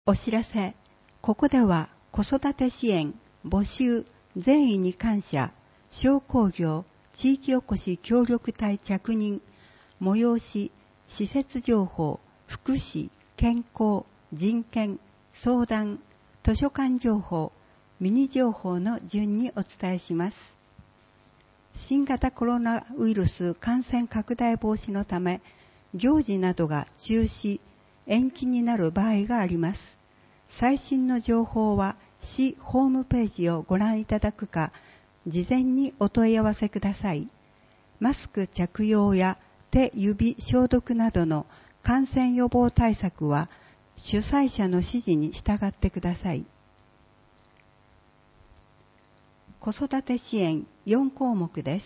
お知らせ。ここでは子育て支援、募集、善意に感謝、商工業、地域おこし協力隊着任、催し、施設情報、福祉、健康、人権、相談、図書館情報、ミニ情報の順にお伝えします。新型コロナウイルス感染拡大防止のため、行事などが中止、延期になる場合があります。最新の情報は市ホームページをご覧いただくか、事前にお問い合わせください。マスク着用や手指消毒などの感染予防対策は主催者の指示に従ってください。子育て支援4項目です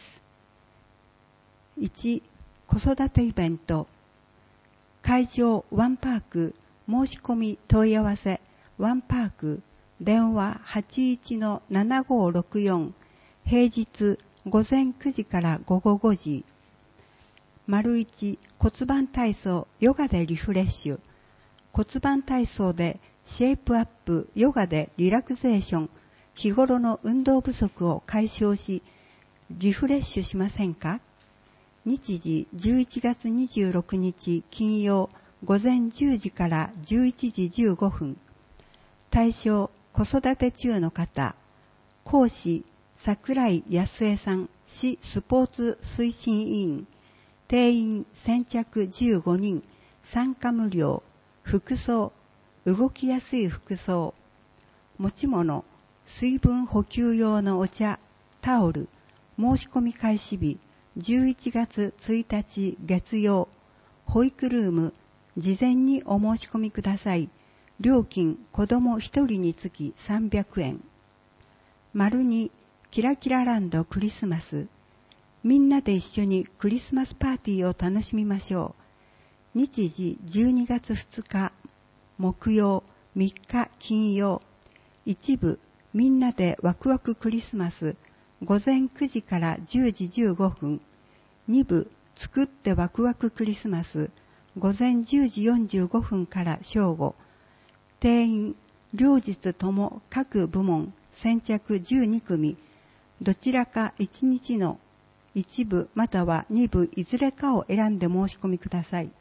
。1、子育てイベント。会場ワンパーク、申し込み問い合わせワンパーク、電話 81-7564、平日午前9時から午後5時。1、骨盤体操ヨガでリフレッシュ。骨盤体操でシェイプアップ、ヨガでリラクゼーション、日頃の運動不足を解消し、リフレッシュしませんか？日時11月26日金曜午前10時から11時15分。対象、子育て中の方。講師、桜井康江さん、市スポーツ推進委員。定員先着15人。参加無料。服装、動きやすい服装。持ち物、水分補給用のお茶、タオル。申し込み開始日、11月1日月曜。保育ルーム、事前にお申し込みください。料金、子供1人につき300円。2、キラキラランドクリスマス。みんなで一緒にクリスマスパーティーを楽しみましょう。日時12月2日木曜、3日金曜。一部、みんなでワクワククリスマス。午前9時から10時15分。2部、作ってワクワククリスマス。午前10時45分から正午。定員、両日とも各部門先着12組。どちらか1日の1部または2部いずれかを選んで申し込みください。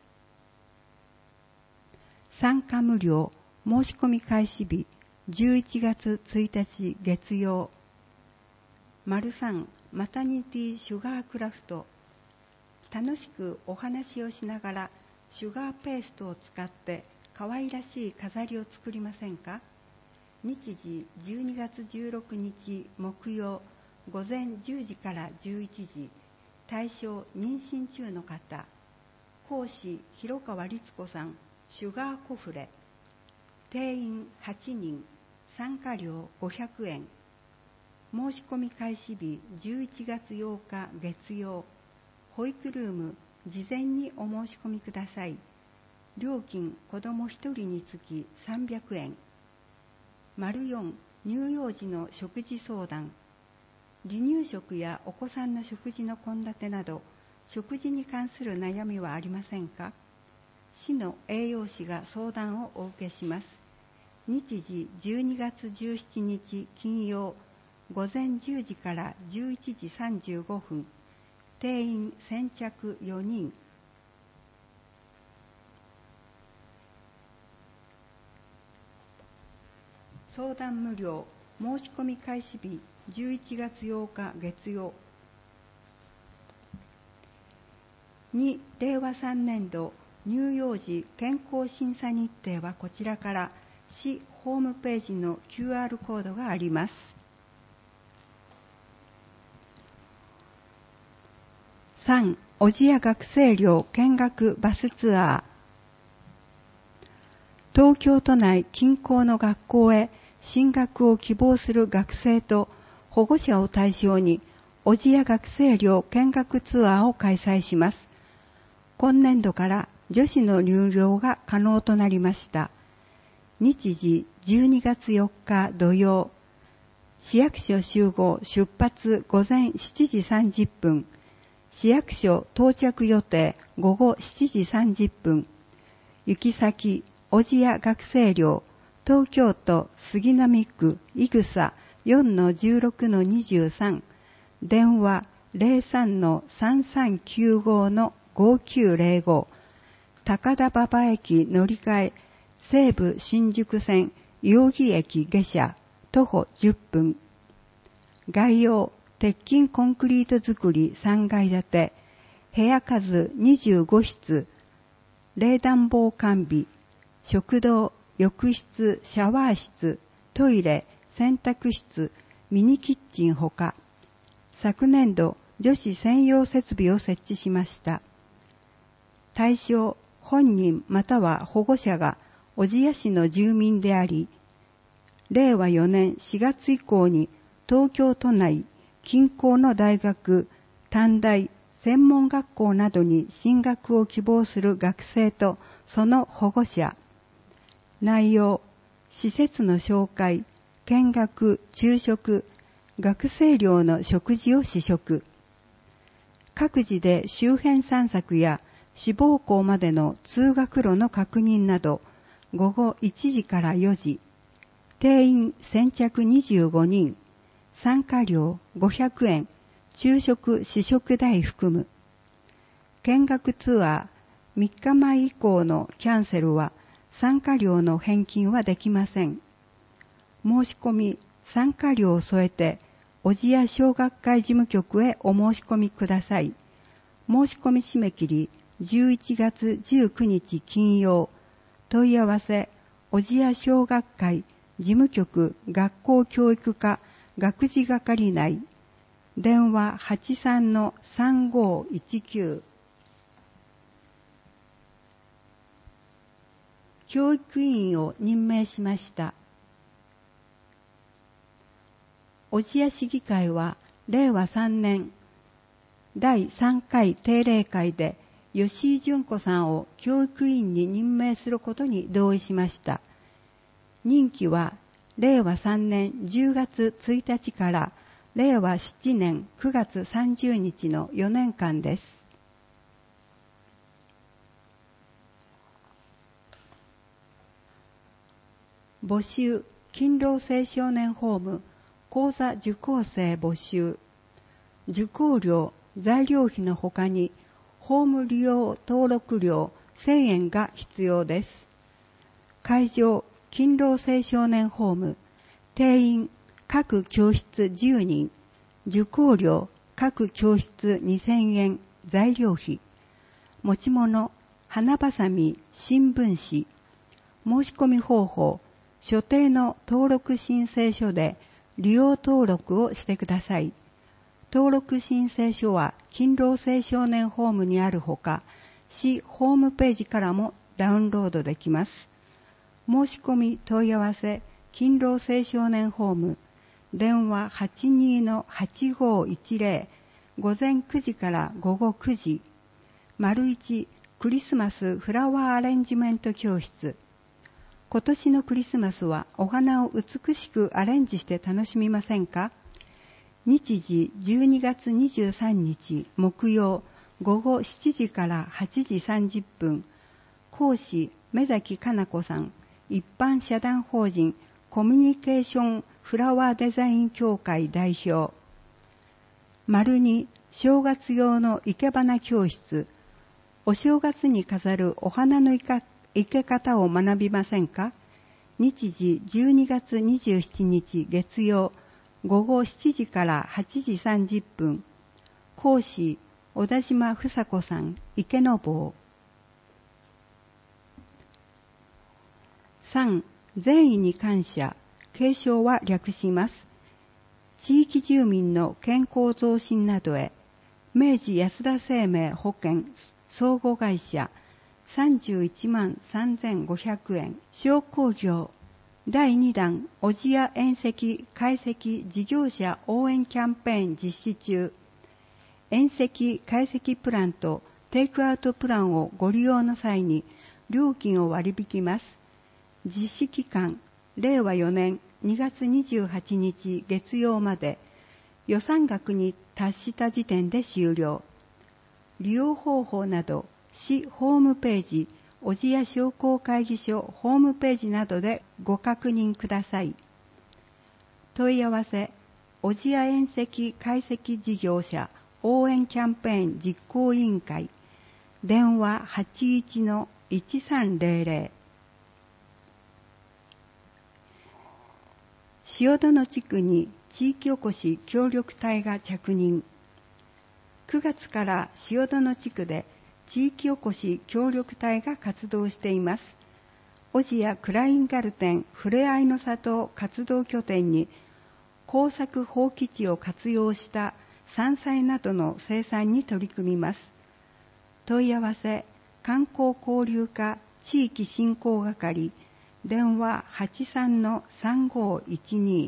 参加無料。申し込み開始日、11月1日月曜。3、マタニティシュガークラフト。楽しくお話をしながらシュガーペーストを使って可愛らしい飾りを作りませんか？日時12月16日木曜午前10時から11時。対象妊娠中の方。講師広川律子さん、シュガーコフレ。定員8人。参加料500円。申し込み開始日11月8日月曜。保育ルーム、事前にお申し込みください。料金、子供1人につき300円。4、乳幼児の食事相談。離乳食やお子さんの食事の献立など、食事に関する悩みはありませんか？市の栄養士が相談をお受けします。日時12月17日金曜、午前10時から11時35分。定員先着4人。相談無料。申し込み開始日11月8日月曜。2、令和3年度乳幼児健康審査日程はこちらから市ホームページの QR コードがあります。3、小千谷学生寮見学バスツアー。東京都内近郊の学校へ進学を希望する学生と保護者を対象に小千谷学生寮見学ツアーを開催します。今年度から女子の入寮が可能となりました。日時12月4日土曜。市役所集合出発午前7時30分。市役所到着予定午後7時30分。行き先、小千谷学生寮東京都杉並区井草 4-16-23 電話 03-3395-5905 高田馬場駅乗り換え西武新宿線伊予木駅下車徒歩10分。概要鉄筋コンクリート造り3階建て部屋数25室冷暖房完備食堂浴室シャワー室トイレ洗濯室ミニキッチンほか昨年度女子専用設備を設置しました。対象本人または保護者が小千谷市の住民であり、令和4年4月以降に東京都内近郊の大学、短大、専門学校などに進学を希望する学生とその保護者。内容、施設の紹介、見学、昼食、学生寮の食事を試食。各自で周辺散策や志望校までの通学路の確認など、午後1時から4時。定員先着25人。参加料500円。昼食、試食代含む。見学ツアー3日前以降のキャンセルは参加料の返金はできません。申し込み、参加料を添えて、小千谷小学会事務局へお申し込みください。申し込み締め切り、11月19日金曜。問い合わせ、小千谷小学会事務局学校教育課学事係内。電話 83-3519。教育委員を任命しました。小千谷市議会は令和3年第3回定例会で吉井純子さんを教育委員に任命することに同意しました。任期は令和3年10月1日から令和7年9月30日の4年間です。募集、勤労青少年ホーム講座受講生募集。受講料、材料費のほかにホーム利用登録料1000円が必要です。会場、勤労青少年ホーム。定員、各教室10人。受講料、各教室2000円。材料費。持ち物、花ばさみ、新聞紙。申し込み方法、所定の登録申請書で利用登録をしてください。登録申請書は勤労青少年ホームにあるほか、市ホームページからもダウンロードできます。申し込み問い合わせ、勤労青少年ホーム、電話 82-8510、午前9時から午後9時、1クリスマスフラワーアレンジメント教室。今年のクリスマスはお花を美しくアレンジして楽しみませんか？日時12月23日木曜午後7時から8時30分。講師目崎かな子さん。一般社団法人コミュニケーションフラワーデザイン協会代表。2正月用の生け花教室。お正月に飾るお花の生け方を学びませんか？日時12月27日月曜午後7時から8時30分。講師小田島房子さん。池の坊。3. 善意に感謝。継承は略します。地域住民の健康増進などへ。明治安田生命保険相互会社31万3500円。商工業第2弾小千谷遠石解析事業者応援キャンペーン実施中。遠石解析プランとテイクアウトプランをご利用の際に料金を割引ます。実施期間令和4年2月28日月曜まで。予算額に達した時点で終了。利用方法など市ホームページ小千谷商工会議所ホームページなどでご確認ください。問い合わせ、小千谷遠赤解析事業者応援キャンペーン実行委員会、電話 81-1300。 塩殿地区に地域おこし協力隊が着任。9月から塩殿地区で地域おこし協力隊が活動しています。小千谷クラインガルテンふれあいの里活動拠点に耕作放棄地を活用した山菜などの生産に取り組みます。問い合わせ、観光交流課地域振興係、電話 83-3512。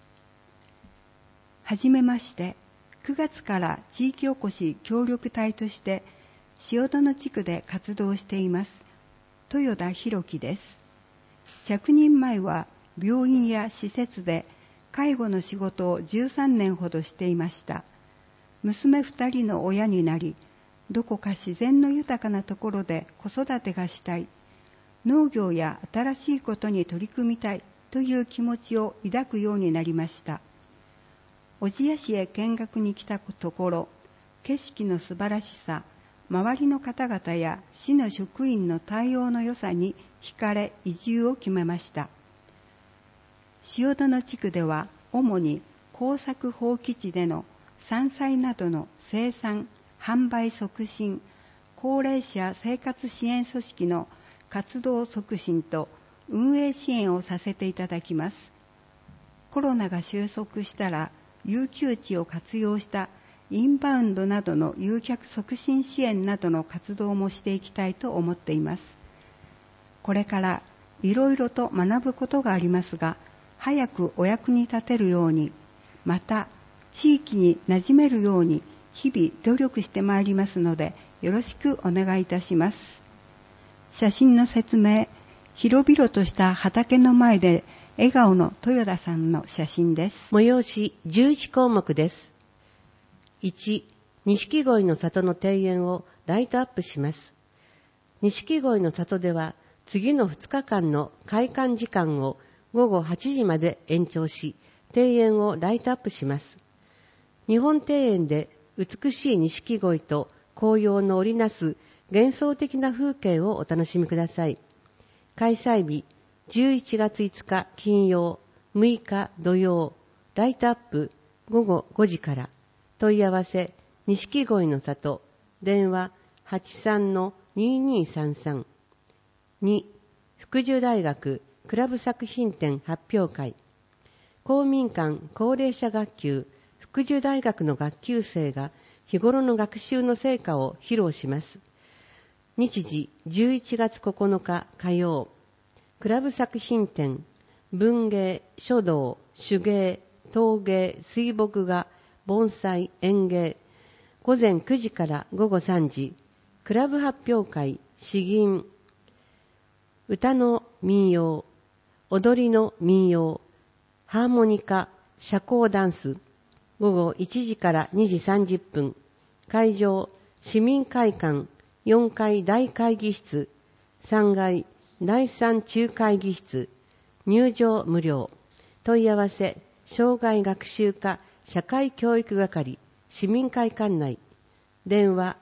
はじめまして、9月から地域おこし協力隊として塩殿地区で活動しています豊田博樹です。着任前は病院や施設で介護の仕事を13年ほどしていました。娘2人の親になり、どこか自然の豊かなところで子育てがしたい、農業や新しいことに取り組みたいという気持ちを抱くようになりました。小千谷市へ見学に来たところ、景色の素晴らしさ、周りの方々や市の職員の対応の良さに惹かれ移住を決めました。塩殿地区では主に耕作放棄地での山菜などの生産・販売促進、高齢者生活支援組織の活動促進と運営支援をさせていただきます。コロナが収束したら有給地を活用したインバウンドなどの誘客促進支援などの活動もしていきたいと思っています。これからいろいろと学ぶことがありますが、早くお役に立てるように、また地域に馴染めるように日々努力してまいりますので、よろしくお願いいたします。写真の説明、広々とした畑の前で笑顔の豊田さんの写真です。 催し11項目です。1、錦鯉の里の庭園をライトアップします。錦鯉の里では次の2日間の開館時間を午後8時まで延長し、庭園をライトアップします。日本庭園で美しい錦鯉と紅葉の織りなす幻想的な風景をお楽しみください。開催日、11月5日金曜、6日土曜、ライトアップ午後5時から。問い合わせ、錦鯉の里、電話 83-2233。2、福寿大学クラブ作品展発表会。公民館高齢者学級福寿大学の学級生が日頃の学習の成果を披露します。日時11月9日火曜、クラブ作品展、文芸、書道、手芸、陶芸、水墨画、盆栽、園芸、午前9時から午後3時、クラブ発表会、詩吟、歌の民謡、踊りの民謡、ハーモニカ、社交ダンス、午後1時から2時30分、会場、市民会館、4階大会議室、3階第3中会議室、入場無料。問い合わせ、障害学習課社会教育係、市民会館内。電話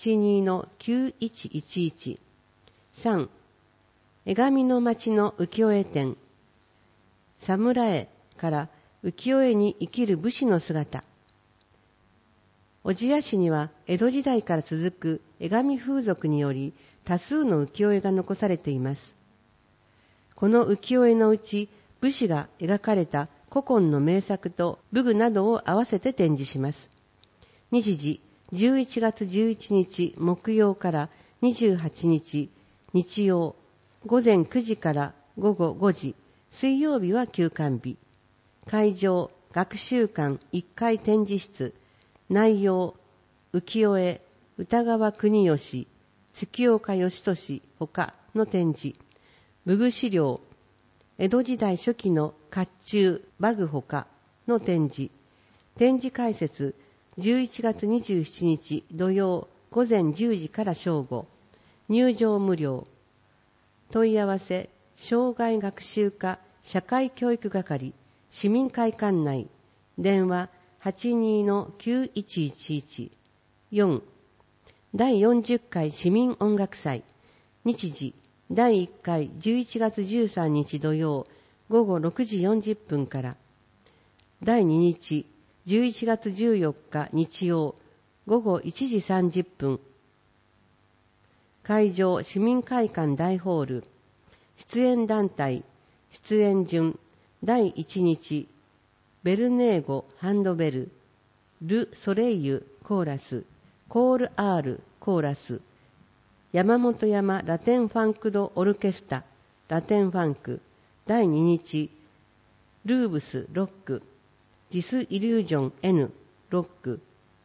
82-9111。3、江上の町の浮世絵展。侍絵から浮世絵に生きる武士の姿。小千谷市には江戸時代から続く江上風俗により多数の浮世絵が残されています。この浮世絵のうち武士が描かれた古今の名作と武具などを合わせて展示します。日時11月11日木曜から28日日曜、午前9時から午後5時、水曜日は休館日。会場、学習館1階展示室。内容、浮世絵、歌川国義、月岡義俊他の展示。武具資料、江戸時代初期の甲冑、馬具他の展示。展示開設、11月27日土曜午前10時から正午。入場無料。 問い合わせ障害学習課社会教育係市民会館内電話 82-9111 4第40回市民音楽祭日時第1回11月13日土曜午後6時40分から第2日11月14日日曜午後1時30分会場市民会館大ホール出演団体出演順第1日ベルネーゴハンドベルル・ソレイユコーラスコール・アールコーラス山本山ラテンファンクドオルケスタラテンファンク第2日ルーブスロックディスイリュージョン N ロック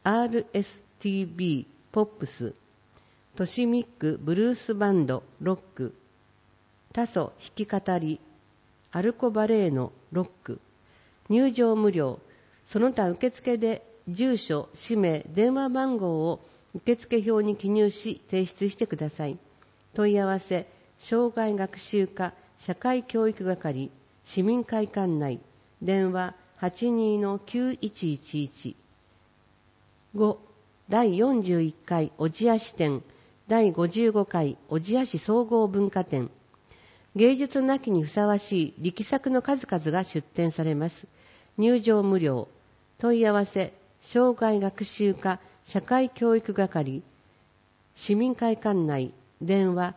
RSTB ポップストシミックブルースバンドロックタソ弾き語りアルコバレーノロック入場無料その他受付で住所氏名電話番号を受付表に記入し提出してください。問い合わせ障害学習課社会教育係市民会館内電話 82-9111 5第41回小千谷支店第55回小千谷市総合文化展芸術の秋にふさわしい力作の数々が出展されます。入場無料問い合わせ障害学習課社会教育係市民会館内電話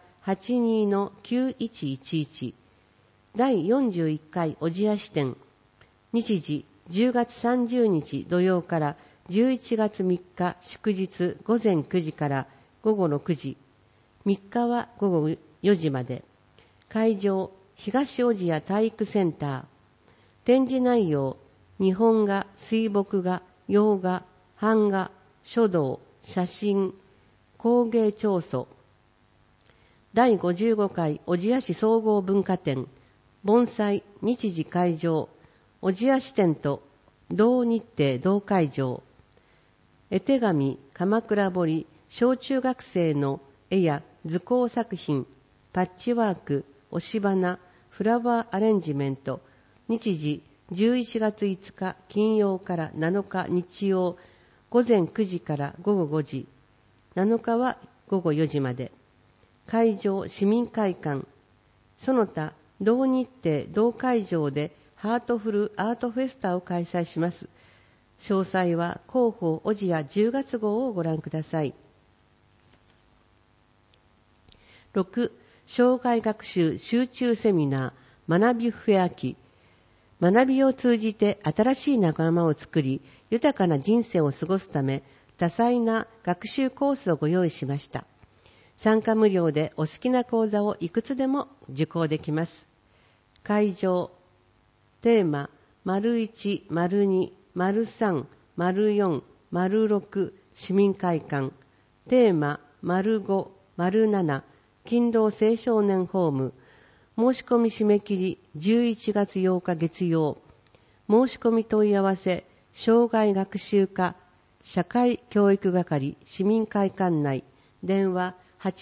82-9111 第41回小千谷支店日時10月30日土曜から11月3日祝日午前9時から午後6時3日は午後4時まで会場東小千谷体育センター展示内容日本画、水墨画、洋画、版画、書道、写真、工芸彫塑第55回小千谷市総合文化展盆栽日時会場小千谷支店と同日程同会場絵手紙鎌倉彫小中学生の絵や図工作品パッチワーク押し花フラワーアレンジメント日時11月5日金曜から7日日曜午前9時から午後5時7日は午後4時まで会場市民会館その他同日程同会場でハートフルアートフェスタを開催します。詳細は広報小千谷10月号をご覧ください。6障害学習集中セミナー学びフェア期学びを通じて新しい仲間を作り豊かな人生を過ごすため多彩な学習コースをご用意しました。参加無料でお好きな講座をいくつでも受講できます。会場テーマ ①、②、③、⑦、⑥市民会館テーマ ⑤、⑦、勤労青少年ホーム申し込み締め切り11月8日月曜申し込み問い合わせ障害学習課社会教育係市民会館内電話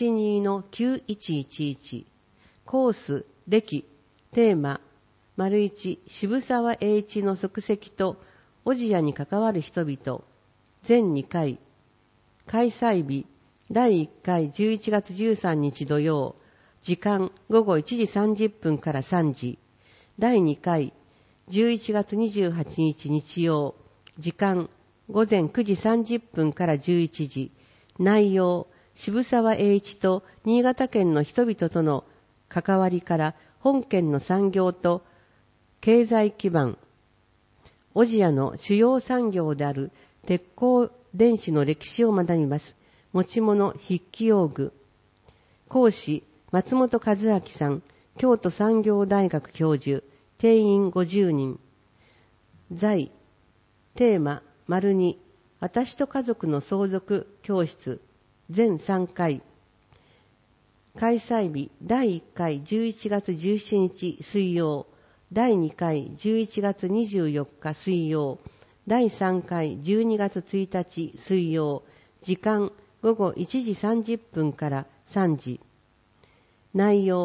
82-9111 コース歴テーマ ① 渋沢栄一の足跡と小千谷に関わる人々全2回開催日第1回11月13日土曜時間午後1時30分から3時第2回11月28日日曜時間午前9時30分から11時内容渋沢栄一と新潟県の人々との関わりから本県の産業と経済基盤小千谷の主要産業である鉄鋼電子の歴史を学びます。持ち物筆記用具講師松本和明さん京都産業大学教授定員50人在テーマ ② 私と家族の相続教室全3回開催日第1回11月17日水曜第2回11月24日水曜第3回12月1日水曜時間午後1時30分から3時内容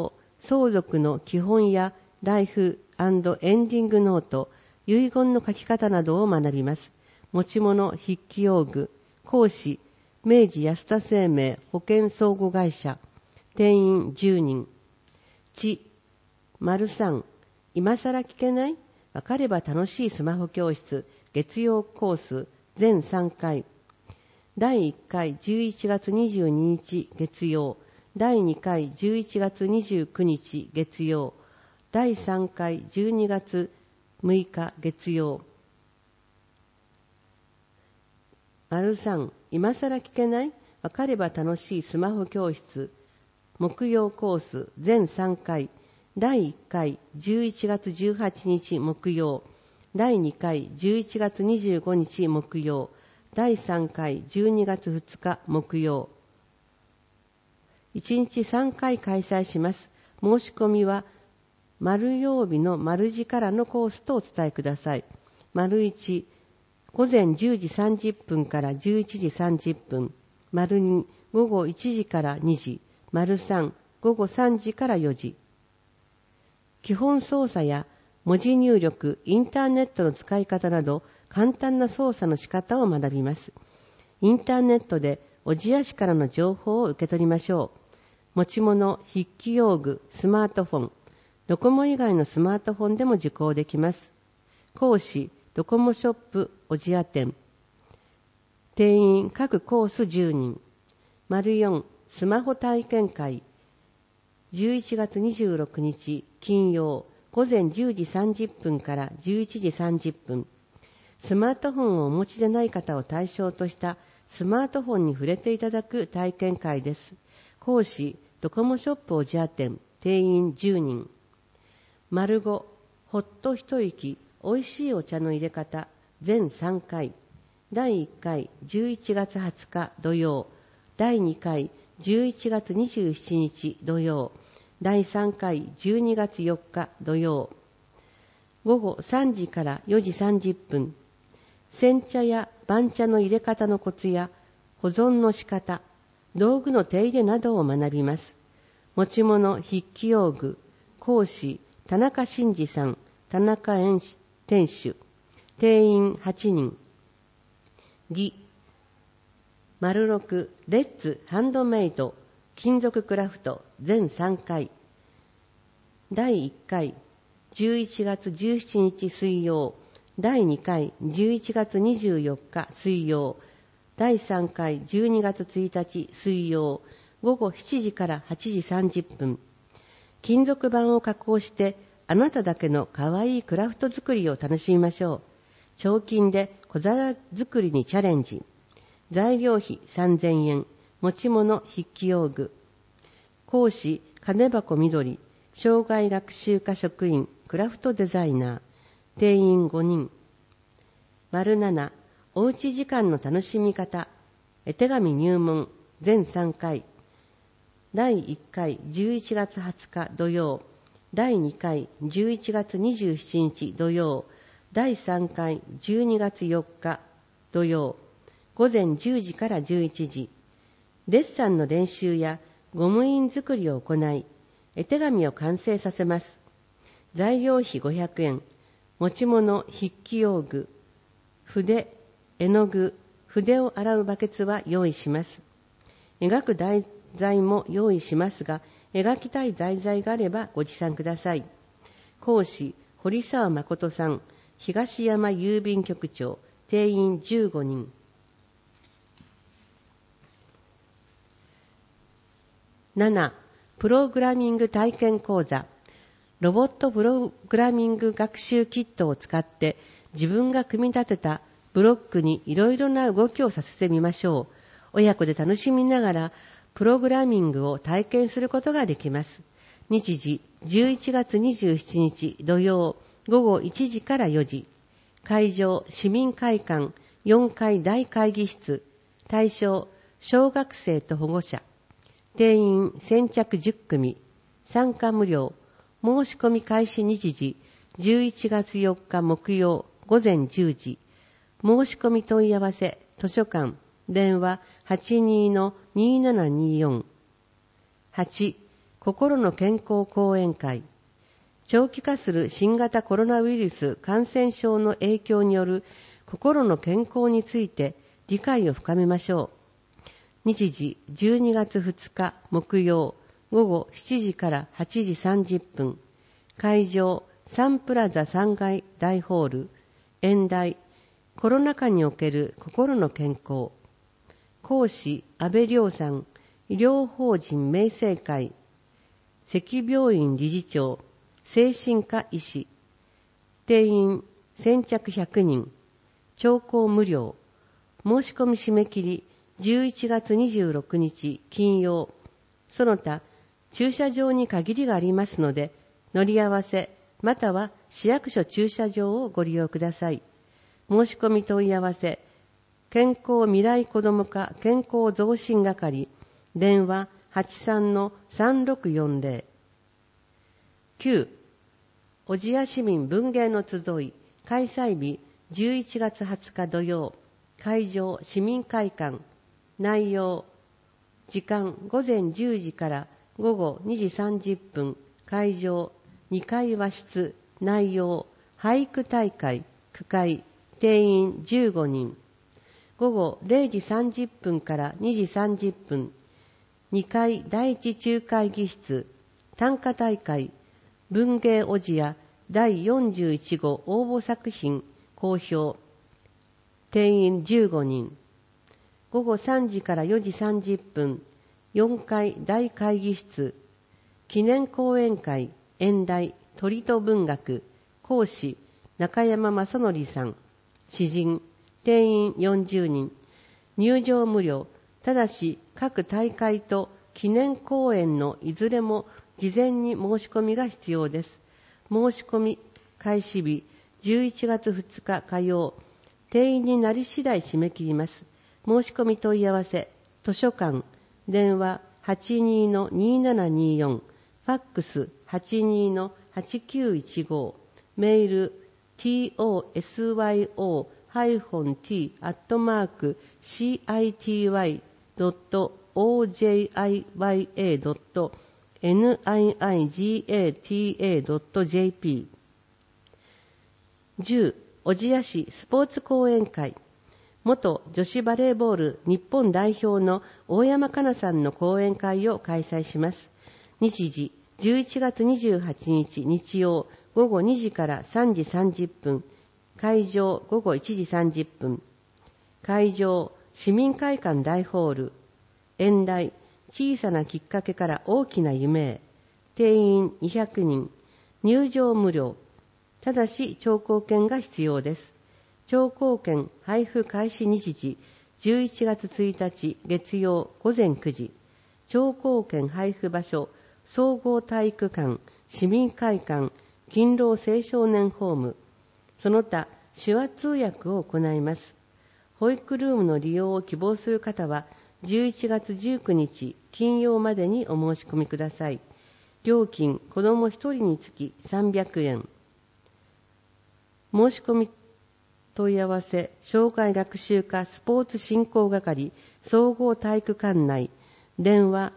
相続の基本やライフ&エンディングノート、遺言の書き方などを学びます。持ち物筆記用具、講師、明治安田生命保険相互会社、定員10人。3、今更聞けない？わかれば楽しいスマホ教室、月曜コース、全3回。第1回11月22日月曜、第2回11月29日月曜、第3回12月6日月曜。3、今更聞けない？わかれば楽しいスマホ教室、木曜コース、全3回。第1回11月18日木曜、第2回11月25日木曜、第3回12月2日木曜。1日3回開催します。申し込みは丸曜日の丸時からのコースとお伝えください。丸1、午前10時30分から11時30分。丸2、午後1時から2時。丸3、午後3時から4時。基本操作や文字入力、インターネットの使い方など簡単な操作の仕方を学びます。インターネットで小千谷市からの情報を受け取りましょう。持ち物、筆記用具、スマートフォン、ドコモ以外のスマートフォンでも受講できます。講師、ドコモショップ小千谷店。定員各コース10人。4、スマホ体験会。11月26日金曜午前10時30分から11時30分。スマートフォンをお持ちでない方を対象としたスマートフォンに触れていただく体験会です。講師、ドコモショップ小千谷店。定員10人。5、ほっと一息、おいしいお茶の入れ方。全3回。第1回11月20日土曜。第2回11月27日土曜。第3回12月4日土曜。午後3時から4時30分。煎茶や番茶の入れ方のコツや保存の仕方、道具の手入れなどを学びます。持ち物筆記用具。講師、田中真二さん、田中店主。定員8人。6、レッツハンドメイド金属クラフト全3回。第1回11月17日水曜。第2回11月24日水曜。第3回12月1日水曜。午後7時から8時30分。金属板を加工してあなただけのかわいいクラフト作りを楽しみましょう。彫金で小皿作りにチャレンジ。材料費3000円。持ち物筆記用具。講師、金箱みどり、障害学習科職員、クラフトデザイナー。定員5人。7、おうち時間の楽しみ方。絵手紙入門。全3回。第1回11月20日土曜。第2回11月27日土曜。第3回12月4日土曜。午前10時から11時。デッサンの練習やゴム印作りを行い、絵手紙を完成させます。材料費500円。持ち物筆記用具。筆、絵の具、筆を洗うバケツは用意します。描く題材も用意しますが、描きたい題材があればご持参ください。講師、堀沢誠さん、東山郵便局長。定員15人。7、プログラミング体験講座。ロボットプログラミング学習キットを使って自分が組み立てたブロックにいろいろな動きをさせてみましょう。親子で楽しみながらプログラミングを体験することができます。日時11月27日土曜午後1時から4時。会場市民会館4階大会議室。対象小学生と保護者。定員先着10組。参加無料。申し込み開始日時11月4日木曜午前10時。申し込み問い合わせ図書館電話 82-2724。8、 心の健康講演会。長期化する新型コロナウイルス感染症の影響による心の健康について理解を深めましょう。日時12月2日木曜午後7時から8時30分。会場サンプラザ3階大ホール。演題コロナ禍における心の健康。講師安倍亮さん、医療法人明生会関病院理事長、精神科医師。定員先着100人。聴講無料。申し込み締め切り11月26日金曜。その他駐車場に限りがありますので、乗り合わせまたは市役所駐車場をご利用ください。申し込み問い合わせ健康未来子ども課健康増進係。電話83-3640。9. 小千谷市民文芸の集い。開催日11月20日土曜。会場市民会館。内容時間午前10時から午後2時30分。会場2階和室。内容俳句大会句会。定員15人。午後0時30分から2時30分。2階第一中会議室。短歌大会文芸小千谷第41号応募作品公表。定員15人。午後3時から4時30分。4階大会議室。記念講演会演題鳥と文学。講師中山正則さん。詩人。定員40人。入場無料。ただし各大会と記念講演のいずれも事前に申し込みが必要です。申し込み開始日11月2日火曜。定員になり次第締め切ります。申し込み問い合わせ図書館。電話 82-2724。ファックス 82-8915。メール tosy-t@city.ojiya.nigata.jp。 10. 小千谷市スポーツ講演会。元女子バレーボール日本代表の大山加奈さんの講演会を開催します。日時11月28日日曜午後2時から3時30分。会場午後1時30分。会場市民会館大ホール。演題小さなきっかけから大きな夢へ。定員200人。入場無料。ただし聴講券が必要です。聴講券配布開始日時11月1日月曜午前9時。聴講券配布場所総合体育館市民会館勤労青少年ホーム。その他手話通訳を行います。保育ルームの利用を希望する方は11月19日金曜までにお申し込みください。料金子ども1人につき300円。申し込み問い合わせ障害学習課スポーツ振興係総合体育館内。電話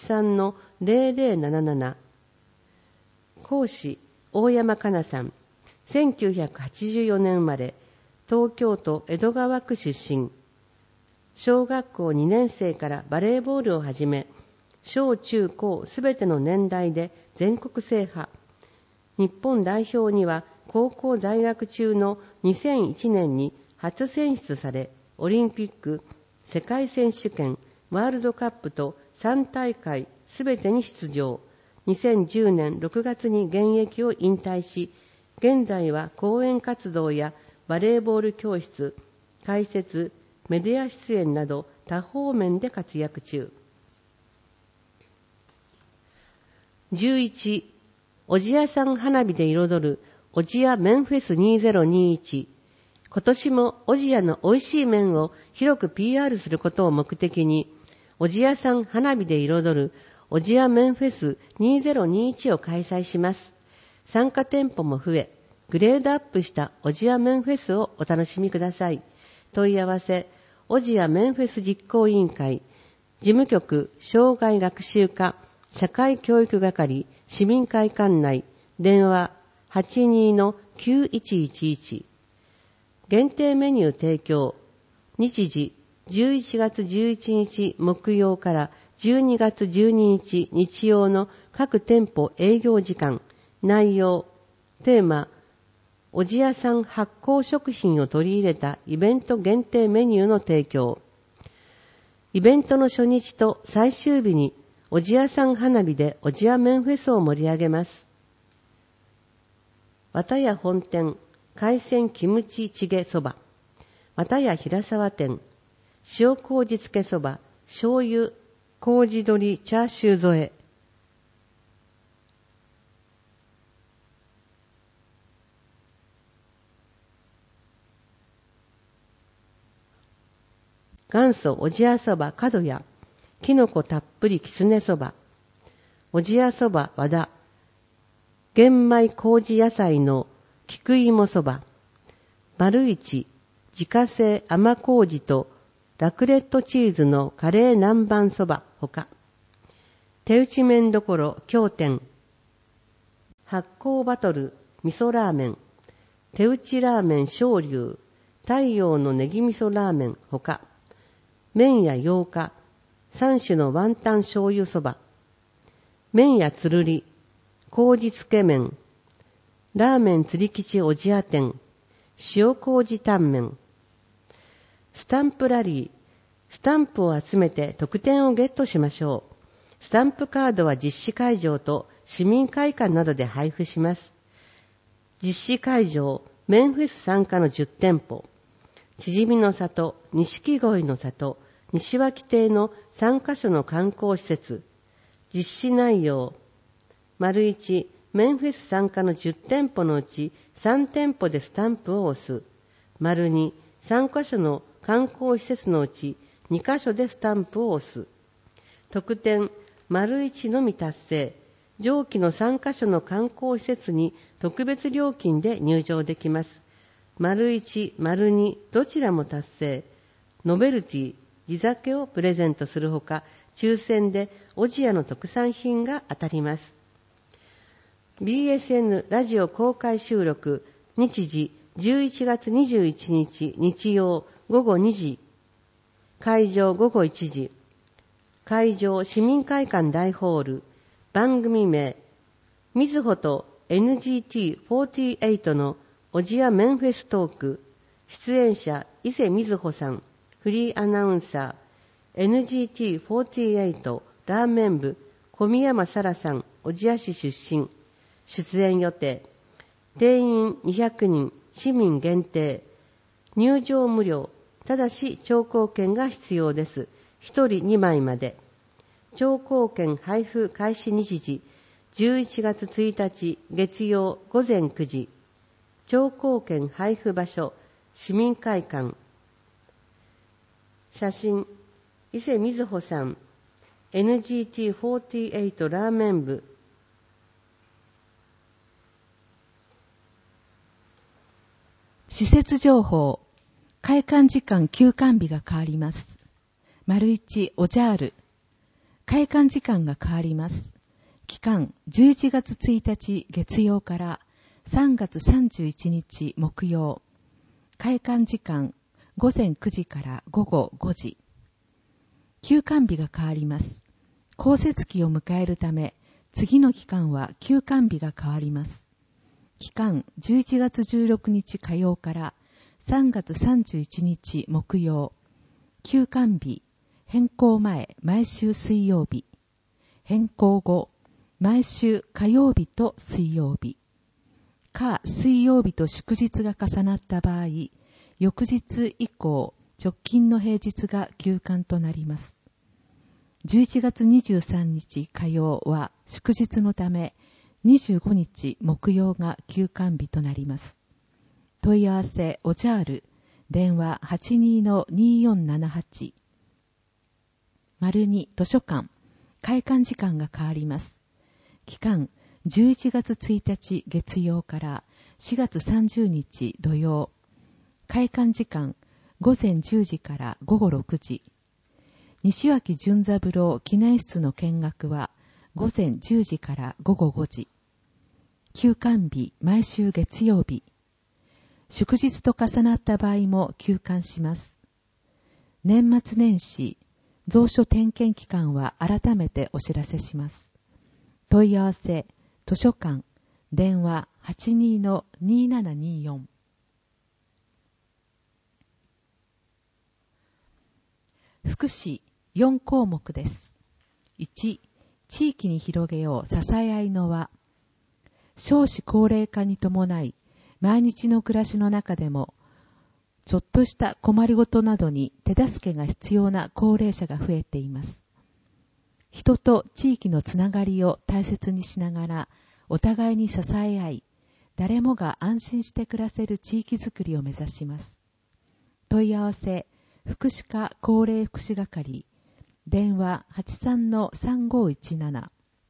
83-0077。講師大山加奈さん。1984年生まれ。東京都江戸川区出身。小学校2年生からバレーボールをはじめ、小中高すべての年代で全国制覇。日本代表には高校在学中の2001年に初選出され、オリンピック、世界選手権、ワールドカップと3大会すべてに出場。2010年6月に現役を引退し、現在は講演活動やバレーボール教室、解説、メディア出演など多方面で活躍中。11. 小千谷さん花火で彩る小千谷麺フェス2021。今年も小千谷の美味しい麺を広く PR することを目的に、小千谷さん花火で彩る小千谷麺フェス2021を開催します。参加店舗も増え、グレードアップした小千谷麺フェスをお楽しみください。問い合わせ、小千谷麺フェス実行委員会、事務局障害学習課社会教育係市民会館内電話 82-9111 限定メニュー提供日時11月11日木曜から12月12日日曜の各店舗営業時間内容テーマおじやさん発酵食品を取り入れたイベント限定メニューの提供イベントの初日と最終日におじやさん花火でおじや麺フェスを盛り上げます。綿屋本店海鮮キムチチゲそば綿屋平沢店塩麹漬けそば醤油麹鶏チャーシュー添え元祖おじやそば角屋きのこたっぷりきつねそばおじやそば和田玄米麹野菜の菊芋そば丸一自家製甘麹とラクレットチーズのカレー南蛮そばほか手打ち麺どころ京店発酵バトル味噌ラーメン手打ちラーメン昇龍太陽のネギ味噌ラーメンほか麺屋8日3種のワンタン醤油そば麺屋つるり麹つけ麺ラーメン釣り吉おじや店塩麹タンメンスタンプラリースタンプを集めて特典をゲットしましょう。スタンプカードは実施会場と市民会館などで配布します。実施会場メンフェス参加の10店舗ちじみの里錦鯉の里西脇邸の3カ所の観光施設実施内容丸1メンフェス参加の10店舗のうち3店舗でスタンプを押す丸2 3カ所の観光施設のうち2カ所でスタンプを押す特典丸1のみ達成上記の3カ所の観光施設に特別料金で入場できます丸1丸2どちらも達成ノベルティ地酒をプレゼントするほか抽選でおじやの特産品が当たります BSN ラジオ公開収録日時11月21日日曜午後2時会場午後1時会場市民会館大ホール番組名みずほと NGT48 のおじやメンフェストーク出演者伊勢みずほさんフリーアナウンサー NGT48 ラーメン部小宮山沙羅さん小千谷市出身出演予定定員200人市民限定入場無料ただし乗降券が必要です1人2枚まで乗降券配布開始日時11月1日月曜午前9時乗降券配布場所市民会館写真伊勢みずほさん NGT48 ラーメン部施設情報開館時間休館日が変わります丸1おじゃーる開館時間が変わります期間11月1日月曜から3月31日木曜開館時間午前9時から午後5時休館日が変わります降雪期を迎えるため次の期間は休館日が変わります期間11月16日火曜から3月31日木曜休館日変更前毎週水曜日変更後毎週火曜日と水曜日か水曜日と祝日が重なった場合翌日以降直近の平日が休館となります11月23日火曜は祝日のため25日木曜が休館日となります問い合わせおじゃーる電話 82-2478 2図書館開館時間が変わります期間11月1日月曜から4月30日土曜開館時間午前10時から午後6時西脇純三郎記念室の見学は午前10時から午後5時。休館日毎週月曜日。祝日と重なった場合も休館します。年末年始、蔵書点検期間は改めてお知らせします。問い合わせ、図書館、電話 82-2724。福祉4項目です。1、地域に広げよう支え合いの輪。少子高齢化に伴い、毎日の暮らしの中でも、ちょっとした困りごとなどに手助けが必要な高齢者が増えています。人と地域のつながりを大切にしながら、お互いに支え合い、誰もが安心して暮らせる地域づくりを目指します。問い合わせ、福祉課高齢福祉係、電話 83-3517。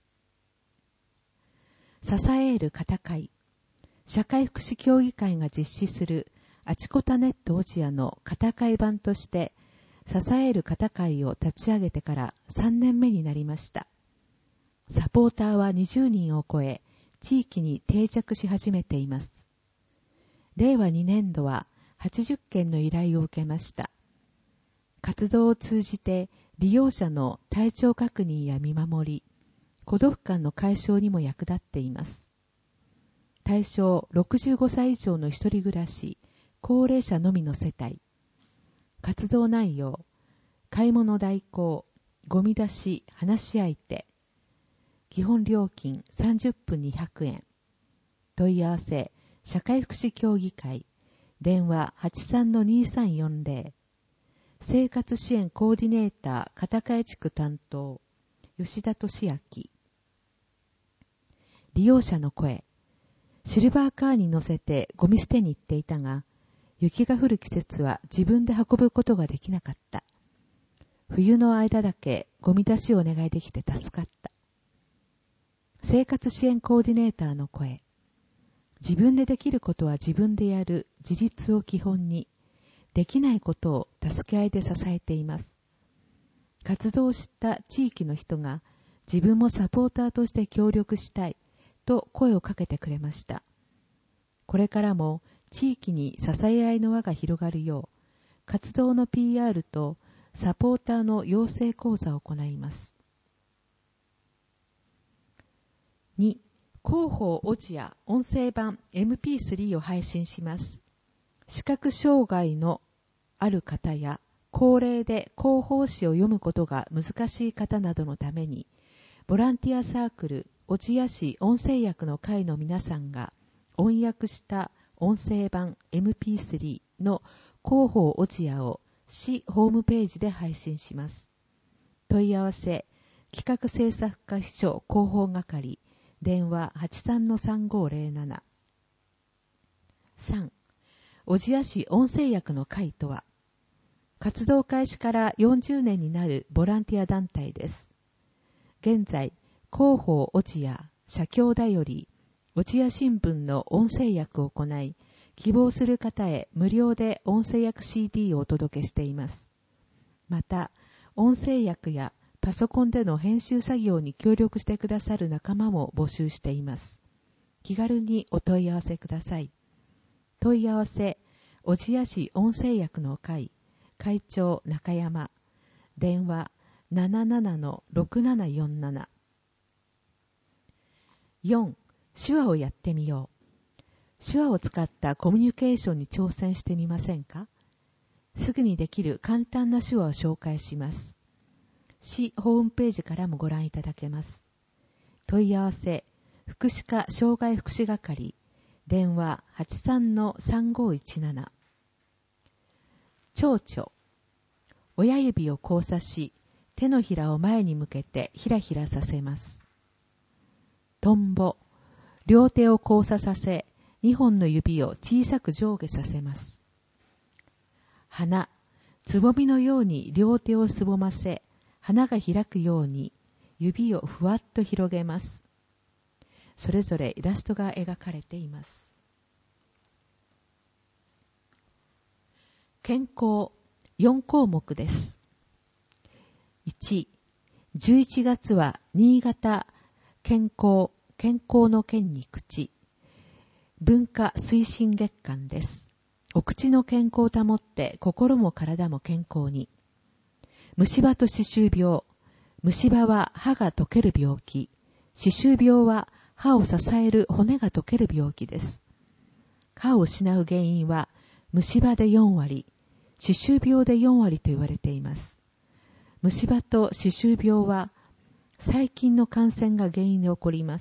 支える片会、社会福祉協議会が実施するあちこたネットオジアの片会版として、支える片会を立ち上げてから3年目になりました。サポーターは20人を超え、地域に定着し始めています。令和2年度は80件の依頼を受けました。活動を通じて利用者の体調確認や見守り、孤独感の解消にも役立っています。対象65歳以上の一人暮らし、高齢者のみの世帯。活動内容、買い物代行、ゴミ出し、話し相手。基本料金30分200円。問い合わせ、社会福祉協議会、電話 83-2340。生活支援コーディネーター片貝地区担当、吉田俊明。利用者の声、シルバーカーに乗せてゴミ捨てに行っていたが、雪が降る季節は自分で運ぶことができなかった。冬の間だけゴミ出しをお願いできて助かった。生活支援コーディネーターの声、自分でできることは自分でやる自立を基本に、できないことを助け合いで支えています。活動した地域の人が自分もサポーターとして協力したいと声をかけてくれました。これからも地域に支え合いの輪が広がるよう、活動の PR とサポーターの養成講座を行います。2、広報オジア音声版 MP3 を配信します。視覚障害のある方や高齢で広報誌を読むことが難しい方などのために、ボランティアサークル小千谷市音声訳の会の皆さんが音訳した音声版 MP3 の広報オジアを市ホームページで配信します。問い合わせ、企画制作課秘書広報係、電話 83-3507。3、小千谷市音声訳の会とは、活動開始から40年になるボランティア団体です。現在、広報小千谷、社協だより、小千谷新聞の音声訳を行い、希望する方へ無料で音声訳 CD をお届けしています。また、音声訳やパソコンでの編集作業に協力してくださる仲間も募集しています。気軽にお問い合わせください。問い合わせ、小千谷市音声訳の会、会長中山、電話 77-6747。4、手話をやってみよう。手話を使ったコミュニケーションに挑戦してみませんか？すぐにできる簡単な手話を紹介します。市ホームページからもご覧いただけます。問い合わせ、福祉課障害福祉係、電話 83-3517。蝶々、親指を交差し、手のひらを前に向けてひらひらさせます。トンボ、両手を交差させ、2本の指を小さく上下させます。花、つぼみのように両手をすぼませ、花が開くように指をふわっと広げます。それぞれイラストが描かれています。健康4項目です。1、11月は新潟健康の健に口、文化推進月間です。お口の健康を保って心も体も健康に。虫歯と歯周病。虫歯は歯が溶ける病気。歯周病は歯を支える骨が溶ける病気です。歯を失う原因は虫歯で4割、歯周病で4割と言われています。虫歯と歯周病は細菌の感染が原因で起こります。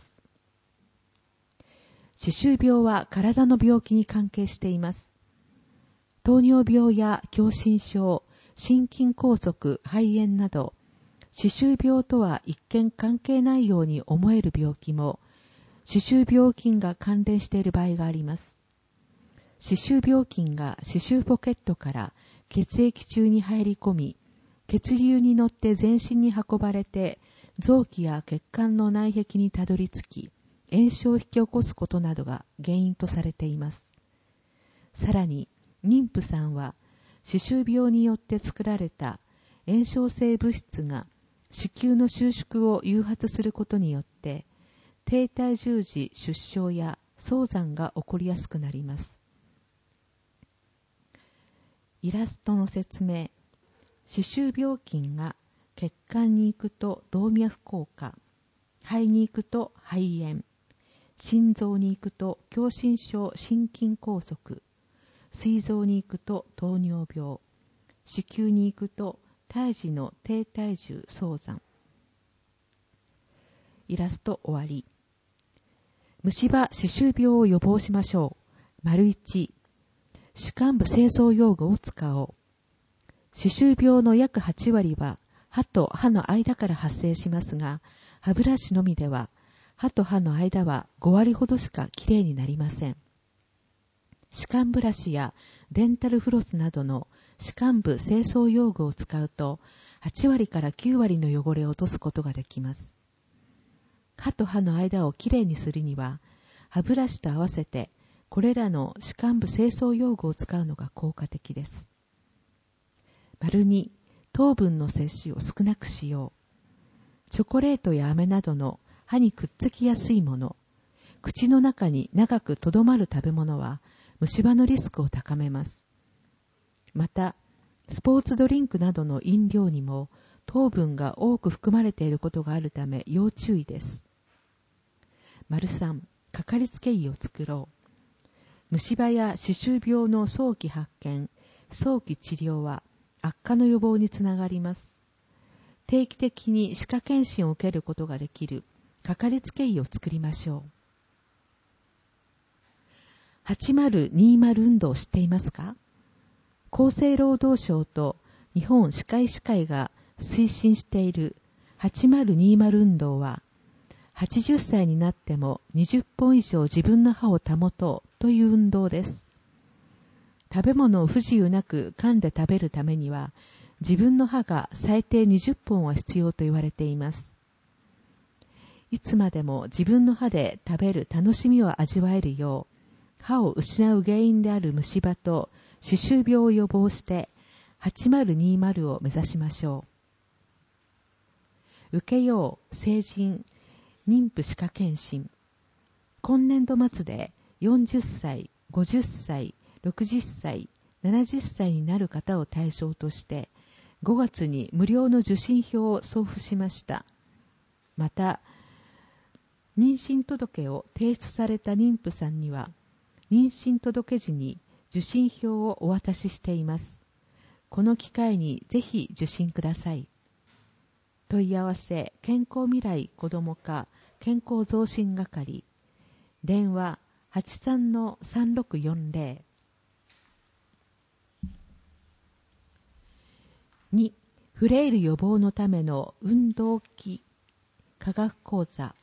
歯周病は体の病気に関係しています。糖尿病や狭心症、心筋梗塞、肺炎など、歯周病とは一見関係ないように思える病気も、歯周病菌が関連している場合があります。歯周病菌が歯周ポケットから血液中に入り込み、血流に乗って全身に運ばれて、臓器や血管の内壁にたどり着き、炎症を引き起こすことなどが原因とされています。さらに、妊婦さんは、歯周病によって作られた炎症性物質が子宮の収縮を誘発することによって、低体重時出生や早産が起こりやすくなります。イラストの説明。歯周病菌が血管に行くと動脈硬化、肺に行くと肺炎、心臓に行くと狭心症心筋梗塞、膵臓に行くと糖尿病、子宮に行くと胎児の低体重早産。イラスト終わり。虫歯歯周病を予防しましょう。1、歯間部清掃用具を使おう。歯周病の約8割は歯と歯の間から発生しますが、歯ブラシのみでは歯と歯の間は5割ほどしかきれいになりません。歯間ブラシやデンタルフロスなどの歯間部清掃用具を使うと8割から9割の汚れを落とすことができます。歯と歯の間をきれいにするには、歯ブラシと合わせてこれらの歯間部清掃用具を使うのが効果的です。2、糖分の摂取を少なくしよう。チョコレートや飴などの歯にくっつきやすいもの、口の中に長くとどまる食べ物は虫歯のリスクを高めます。また、スポーツドリンクなどの飲料にも糖分が多く含まれていることがあるため要注意です。3、かかりつけ医を作ろう。虫歯や歯周病の早期発見、早期治療は悪化の予防につながります。定期的に歯科検診を受けることができるかかりつけ医を作りましょう。8020運動を知っていますか？厚生労働省と日本歯科医師会が推進している8020運動は、80歳になっても20本以上自分の歯を保とうという運動です。食べ物を不自由なく噛んで食べるためには、自分の歯が最低20本は必要と言われています。いつまでも自分の歯で食べる楽しみを味わえるよう、歯を失う原因である虫歯と歯周病を予防して、8020を目指しましょう。受けよう成人妊婦歯科検診。今年度末で40歳、50歳、60歳、70歳になる方を対象として、5月に無料の受診票を送付しました。また、妊娠届を提出された妊婦さんには、妊娠届時に受診票をお渡ししています。この機会にぜひ受診ください。問い合わせ、健康未来子ども課健康増進係。電話 83-3640。2、フレイル予防のための運動器科学講座。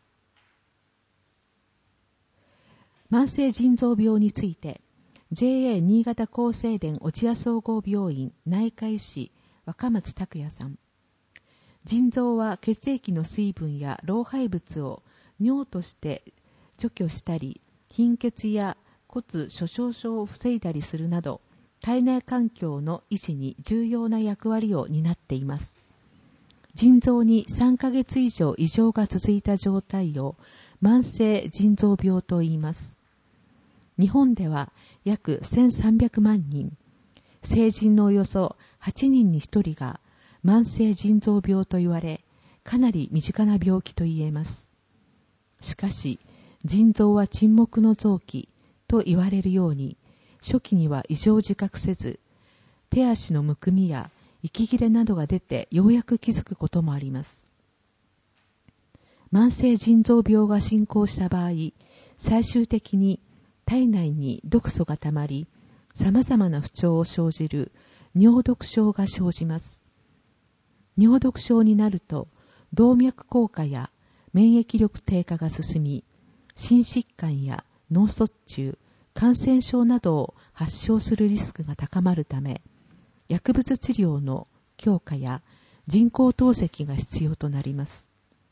慢性腎臓病について、JA 新潟厚生連小千谷総合病院内科医師若松拓也さん。腎臓は血液の水分や老廃物を尿として除去したり、貧血や骨粗しょう症を防いだりするなど、体内環境の維持に重要な役割を担っています。 腎臓に3ヶ月以上異常が続いた状態を慢性腎臓病と言います。日本では約1300万人、成人のおよそ8人に1人が慢性腎臓病と言われ、かなり身近な病気と言えます。しかし、腎臓は沈黙の臓器と言われるように、初期には異常を自覚せず、手足のむくみや息切れなどが出てようやく気づくこともあります。慢性腎臓病が進行した場合、最終的に体内に毒素がたまり、様々な不調を生じる尿毒症が生じます。尿毒症になると、動脈硬化や免疫力低下が進み、心疾患や脳卒中、感染症などを発症するリスクが高まるため、薬物治療の強化や人工透析が必要となります。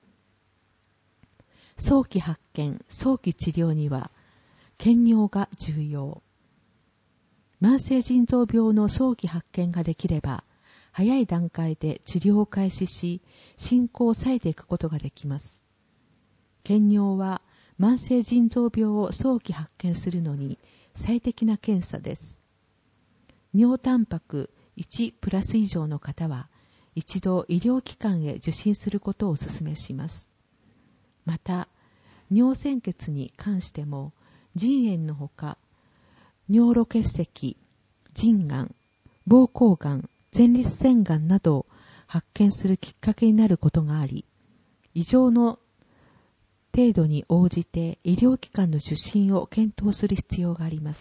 早期発見、早期治療には、検尿が重要。慢性腎臓病の早期発見ができれば、早い段階で治療を開始し、進行を抑えていくことができます。検尿は、慢性腎臓病を早期発見するのに最適な検査です。尿タンパク1プラス以上の方は、一度医療機関へ受診することをお勧めします。また、尿鮮血に関しても、腎炎のほか、尿路結石、腎がん、膀胱がん、前立腺がんなどを発見するきっかけになることがあり、異常の程度に応じて医療機関の受診を検討する必要があります。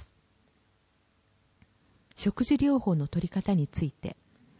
食事療法の取り方について、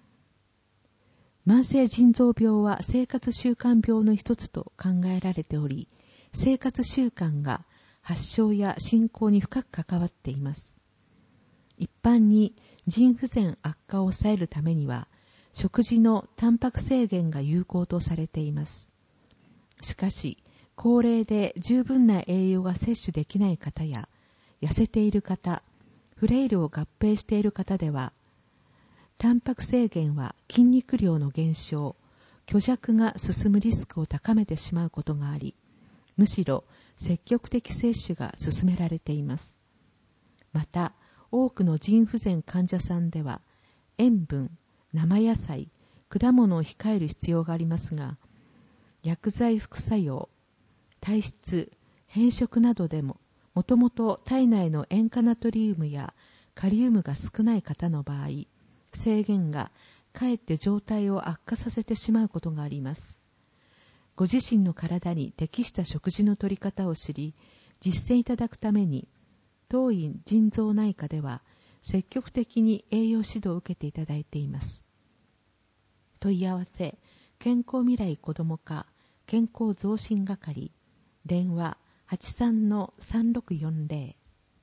慢性腎臓病は生活習慣病の一つと考えられており、生活習慣が発症や進行に深く関わっています。一般に腎不全悪化を抑えるためには、食事のタンパク制限が有効とされています。しかし、高齢で十分な栄養が摂取できない方や、痩せている方、フレイルを合併している方では、タンパク制限は筋肉量の減少、虚弱が進むリスクを高めてしまうことがあり、むしろ積極的摂取が勧められています。また、多くの腎不全患者さんでは、塩分、生野菜、果物を控える必要がありますが、薬剤副作用、体質、変色などでも、もともと体内の塩化ナトリウムやカリウムが少ない方の場合、制限がかえって状態を悪化させてしまうことがあります。ご自身の体に適した食事の取り方を知り、実践いただくために、当院腎臓内科では積極的に栄養指導を受けていただいています。問い合わせ、健康未来子ども課健康増進係、電話 83-3640。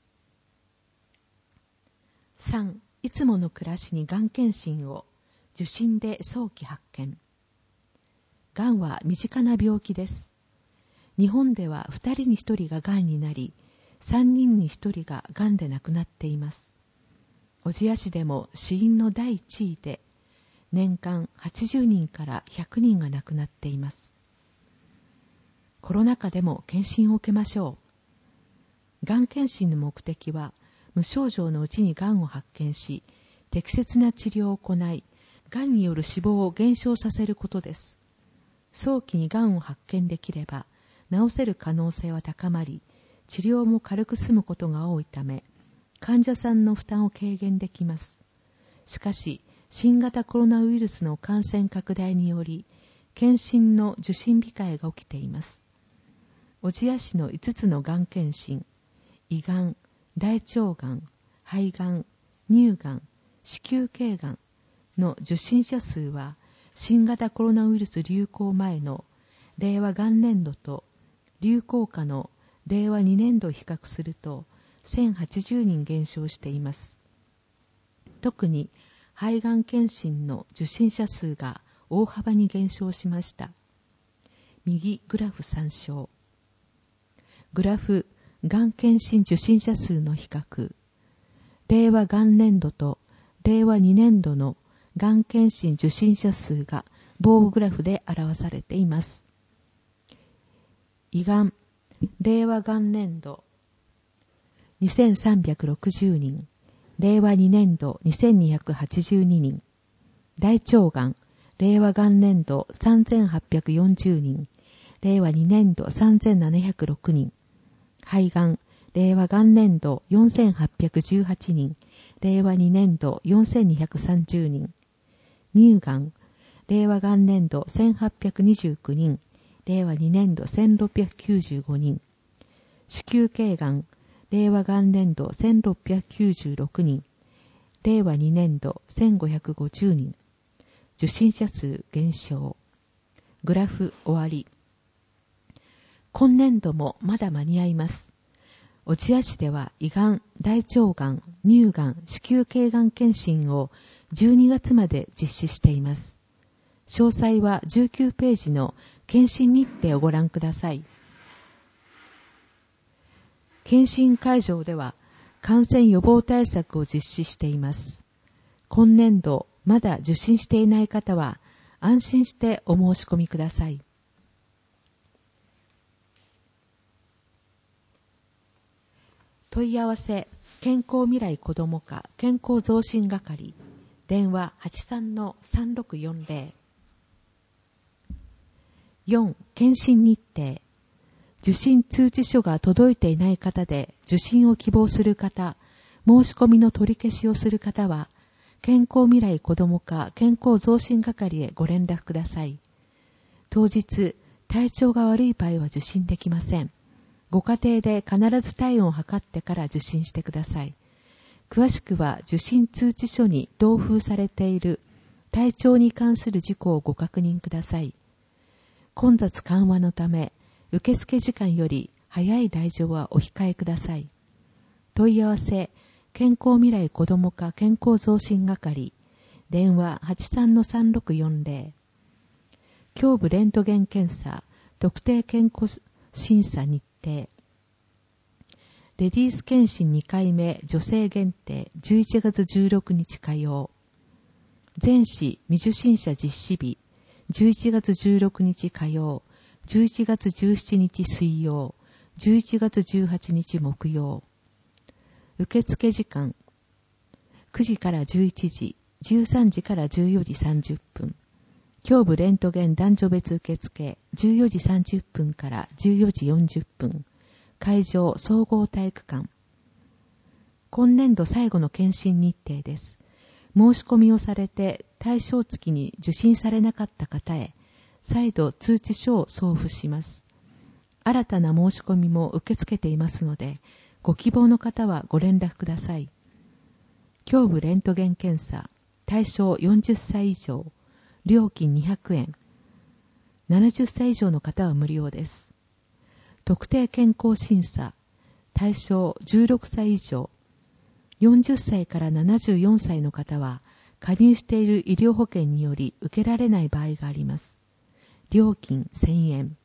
3. いつもの暮らしにがん検診を、受診で早期発見。がんは身近な病気です。日本では2人に1人ががんになり、3人に1人ががんで亡くなっています。小千谷市でも死因の第1位で、年間80人から100人が亡くなっています。コロナ禍でも検診を受けましょう。がん検診の目的は、無症状のうちにがんを発見し、適切な治療を行い、がんによる死亡を減少させることです。早期にがんを発見できれば、治せる可能性は高まり、治療も軽く済むことが多いため、患者さんの負担を軽減できます。しかし、新型コロナウイルスの感染拡大により、検診の受診控えが起きています。小千谷市の5つのがん検診、胃がん、大腸がん、肺がん、乳がん、子宮頸がんの受診者数は、新型コロナウイルス流行前の令和元年度と流行下の令和2年度を比較すると1080人減少しています。特に肺がん検診の受診者数が大幅に減少しました。右グラフ参照。グラフ、がん検診受診者数の比較。令和元年度と令和2年度のがん検診受診者数が棒グラフで表されています。胃がん、令和元年度2360人、令和2年度2282人、大腸がん、令和元年度3840人、令和2年度3706人、肺がん、令和元年度4818人、令和2年度4230人、乳がん、令和元年度1829人、令和2年度1695人、子宮頸がん、令和元年度1696人、令和2年度1550人、受診者数減少。グラフ終わり。今年度もまだ間に合います。小千谷市では胃がん、大腸がん、乳がん、子宮頸がん検診を12月まで実施しています。詳細は19ページの検診日程をご覧ください。検診会場では感染予防対策を実施しています。今年度まだ受診していない方は安心してお申し込みください。問い合わせ、健康未来子ども課健康増進係、電話 83-3640。4、検診日程。受診通知書が届いていない方で受診を希望する方、申し込みの取り消しをする方は、健康未来子ども課健康増進係へご連絡ください。当日、体調が悪い場合は受診できません。ご家庭で必ず体温を測ってから受診してください。詳しくは受診通知書に同封されている体調に関する事項をご確認ください。混雑緩和のため、受付時間より早い来場はお控えください。問い合わせ、健康未来子ども課健康増進係、電話 83-3640。胸部レントゲン検査、特定健康審査日程。レディース検診2回目女性限定11月16日火曜。全市未受診者実施日11月16日火曜、11月17日水曜、11月18日木曜。受付時間9時から11時、13時から14時30分。胸部レントゲン男女別受付14時30分から14時40分。会場総合体育館。今年度最後の検診日程です。申し込みをされて対象月に受診されなかった方へ再度通知書を送付します。新たな申し込みも受け付けていますので、ご希望の方はご連絡ください。胸部レントゲン検査対象40歳以上、料金200円。70歳以上の方は無料です。特定健康審査対象16歳以上、40歳から74歳の方は加入している医療保険により受けられない場合があります。料金1000円。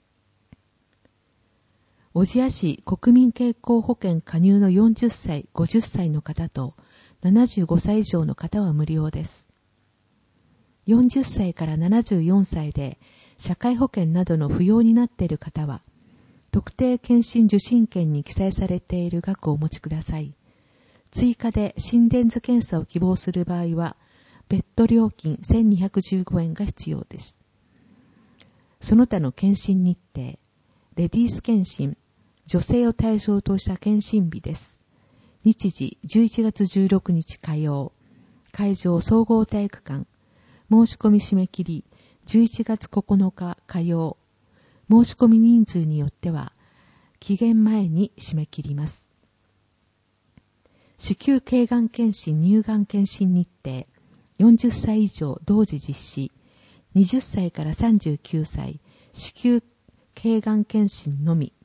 小千谷市国民健康保険加入の40歳、50歳の方と75歳以上の方は無料です。40歳から74歳で社会保険などの不要になっている方は、特定健診受診券に記載されている額をお持ちください。追加で心電図検査を希望する場合は、別途料金1215円が必要です。その他の検診日程、レディース検診、女性を対象とした検診日です。日時11月16日火曜、会場総合体育館、申し込み締め切り11月9日火曜、申し込み人数によっては期限前に締め切ります。子宮頸がん検診乳がん検診日程40歳以上同時実施、20歳から39歳子宮頸がん検診のみ。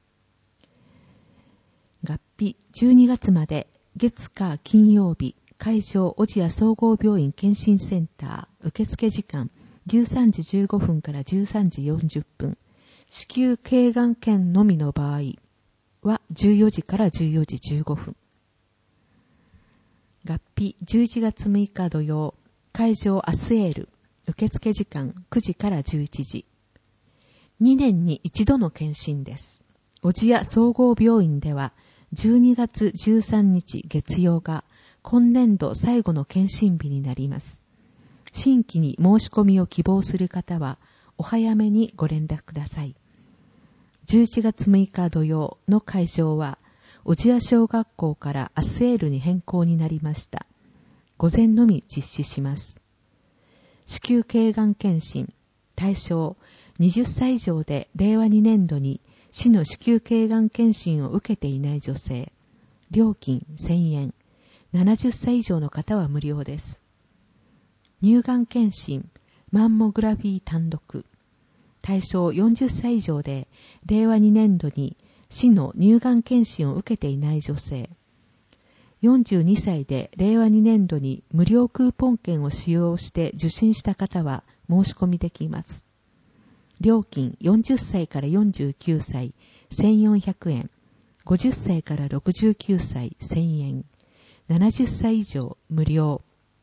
合併12月まで月火金曜日、会場小千谷総合病院検診センター、受付時間13時15分から13時40分。子宮頸がん検のみの場合は14時から14時15分。合併11月6日土曜、会場アスエール、 受付時間9時から11時。2年に一度の検診です。小千谷総合病院では12月13日月曜が今年度最後の検診日になります。新規に申し込みを希望する方はお早めにご連絡ください。11月6日土曜の会場は小千谷小学校からアスエールに変更になりました。午前のみ実施します。子宮頸がん検診対象20歳以上で令和2年度に市の子宮頸がん検診を受けていない女性。料金1000円。70歳以上の方は無料です。乳がん検診マンモグラフィー単独。対象40歳以上で令和2年度に市の乳がん検診を受けていない女性。42歳で令和2年度に無料クーポン券を使用して受診した方は申し込みできます。料金40歳から49歳1400円、50歳から69歳1000円、70歳以上無料。